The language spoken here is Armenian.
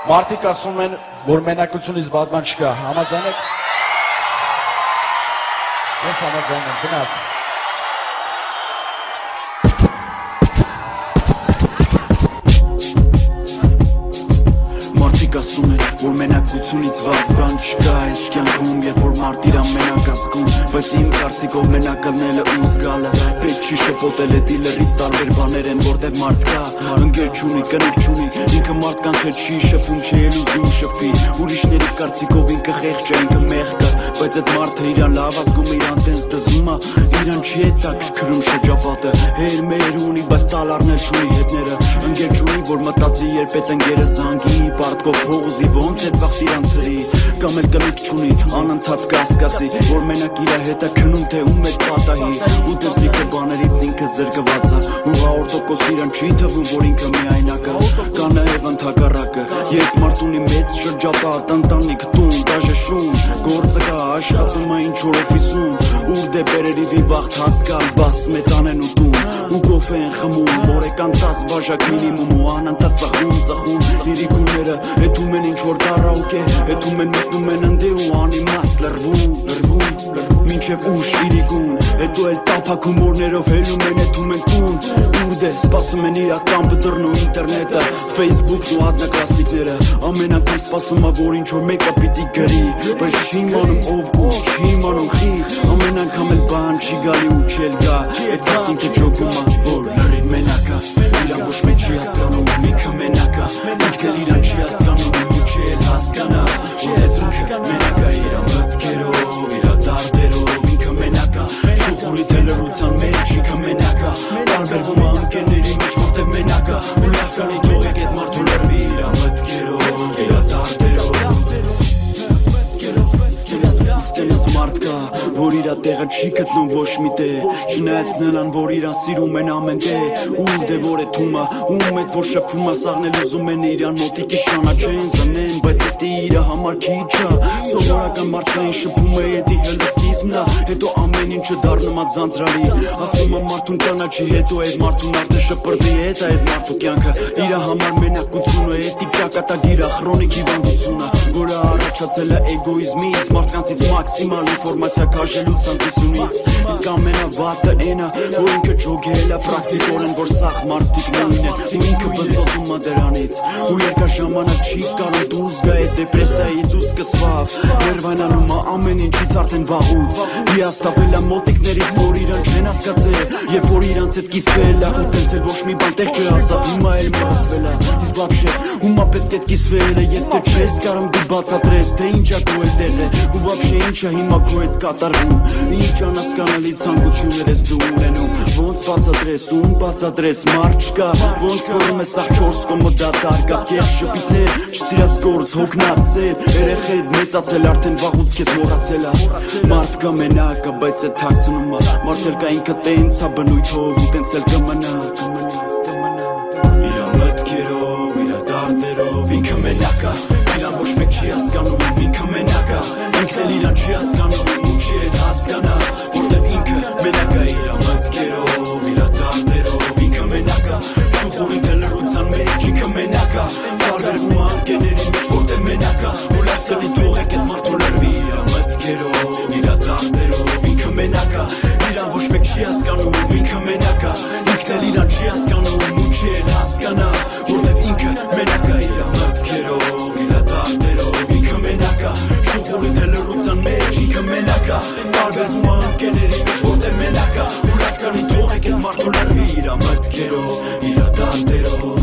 Մարդիկ ասում են, որ մենակությունից բադման չկա, համաձայն եք։ Ես համաձայն եմ, գնաց։ Մարդիկ ասում են, որ մենակությունից վատ բան չկա այս կյանքում, երբ որ մարդ իրան մենակ ասկում, բայց իմ կարծիքով մենակ ըլնելը ու զգալը պետք չի շփոթել է դիլերից տարբեր բաներ են, որտեղ մարդ կա, ընկեր չունի, կնիկ չունի, ինքը մարդկանց հետ չի շփում, չի էլ ուզում շփվի, ուրիշների կարծիքով ինքը խեղճ է, ինքը մեղք է, բայց այդ մարդը իրան լավ ասկում, իրան տենց դզում է, իրան չի հետաքրքրում շրջապատը, հեր մեր ունի, բայց տալարներ չունի հետները, ընկեր չունի, որ մտածի երբ այդ ընկերը զանգի, պարտքով հողուզի ոնց այդ վաղտ իրան ծրի, կամ էլ կնիկ չունի, անընդհատ կասկածի, որ մենակ իրա հետ է քնում, թե ում հետ պատահի, ու տես լիքը բաներից ինքը զրկված է, ու 100% իրան չի թվում, որ ինքը միայնակ է, կա նաև ընդհակառակը, երբ մարդ ունի մեծ շրջապատ, ընտանիք, տուն, դաժե շուն, գործը կա, աշխատում է ինչ-որ օֆիսում, ուր դեպերերի վիվաղտ հաց կալ, բաս սմետանեն ու տուն, ու կոֆե են խմում, մորեկան 10 բաժակ մինիմում ու անընդհատ ծխում, իրիկունները, էթում են ինչ-որ կարաուկե, էթում են մտնում են ընդե ու անիմաստ լրվում, մինչև ուշ իրիկուն, հետո էլ տափակ հումորներով հելում են էթում են տուն, ուր դե, սպասում են իրա կամպյուտերն ու ինտերնետը, ֆեյսբուքն ու ադնակրասնիկները, ամեն անգամ սպասում է, որ ինչ-որ մեկը պիտի գրի, բայց չի իմանում ով ու չի իմանում խի, ամեն անգամ էլ բան չի գալի ու չել գա, այդ վաղտ ինքը ջոգում է, որ լրիվ մենակ է, իրան ոչ մեկ չի հասկանում, ինքը մենակ է, ինքն էլ իրան չի հասկանում, ու չի էլ հասկանա, որտեղ ինքը մենակ է, իրա մտքերով, իրա դարդերով, ինքը մենակ է, շուխուրի թե լրության մեջ, ինքը մենակ է, տարբերվում է ընկերների մեջ, որտեղ մենակ է, ու լավ կանի թողեք այդ մարդու լրվի, իրա մտքերով, իրա դարդերով, Ստենից մարդ կա, որ իրա տեղը չի գտնում ոչ մի տե, չնայած նրան, որ իրան սիրում են ամեն տե, ուր դե որ է թումա, ում էդ որ շփում է սաղնել ուզում են իրան մոտիկի շանա չեն զնեն, բայց էդի իրա համար քիչ է, սովորական մարդկային շփում է էդի հլսկիզմնա, հետո ամեն ինչը դառնում է ձանձրալի, ասում է մարդուն ճանաչի, հետո այդ մարդուն արդեն շպրտի հետ է այդ մարդու կյանքը, իրա համար մենակությունը, էդի ճակատագիրա, խրոնիկ հիվանդությունը, որը առաջացել է էգոիզմից, մարդկանցից մաքսիմալ ինֆորմացիա քաշելու ցանկությունից, իսկ ամենավատը էնա, որ ինքը ջոգել է պրակտիկորեն, որ սաղ մարդիկ նույնն են, ու ինքը բզոտում է դրանից, ու երկար ժամանակ չի կարող դուրս գա այդ դեպրեսիայից ու սկսված, ներվայնանում է ամեն ինչից արդեն վաղուց, հիասթափել է մոտիկներից, որ իրան չեն հասկացել, երբ որ իրանց հետ կիսվել է, ու տենց էլ ոչ մի բան տեղ չհասավ, հիմա էլ մրացվել է, իսկ վաբշե, ումա պետք է կիսվել է, եթե չես կարում դու բացատրես, թե ինչա քո հետ տեղը, ու վաբշե ինչա հիմա քո հետ կատարվում, ինչ անհասկանալի ցանկություններ ես դու ունենում, ոնց բացատրես, ում բացատրես, մարդ չկա, ոնց կորում է սաղ 4 կոմոդա դարգա, կեր շպիտներ, չսիրած գործ, հոգնած սետ, երեխեդ մեծացել արդեն վաղուց քեզ մոռացել է, մարդ կա մենակ է, բայց է թաքցնում է, մարդ էլ կա ինքը տենց է բնույթով ու տենց էլ կմնա, իրա մտքերով, իրա դարդերով, ինքը մենակ է, իրան ոչ մեկ չի հասկանում, ինքը մենակ է, ինքն էլ իրան չի հասկանում, ու չի էլ հասկանա, որտեղ ինքը մենակ է, իրա մտքերով, իրա դարդերով, ինքը մենակ է, շուխուրի թե լրության մեջ, ինքը մենակ է, տարբերվում է ընկերների մեջ, որտեղ մենակ է, ու լավ կնի թողեք այդ մարդու լրվի, իրա մտքերով, իրա դարդերով, ինքը մենակ է, իրան ոչ մեկ չի հասկանում, ինքը մենակ է, ինքն էլ իրան չի հասկանում, ու չի էլ հասկանա, որտեղ ինքը մենակ է, իրա մտքերով, իրա դարդերով, ինքը մենակ է, շուխուրի թե լրության մեջ, ինքը մենակ է, տարբերվում է ընկերների մեջ, որտեղ մենակ է, ու լավ կանի թողեք այդ մարդու լրվի, իրա մտքերով, իրա դարդերով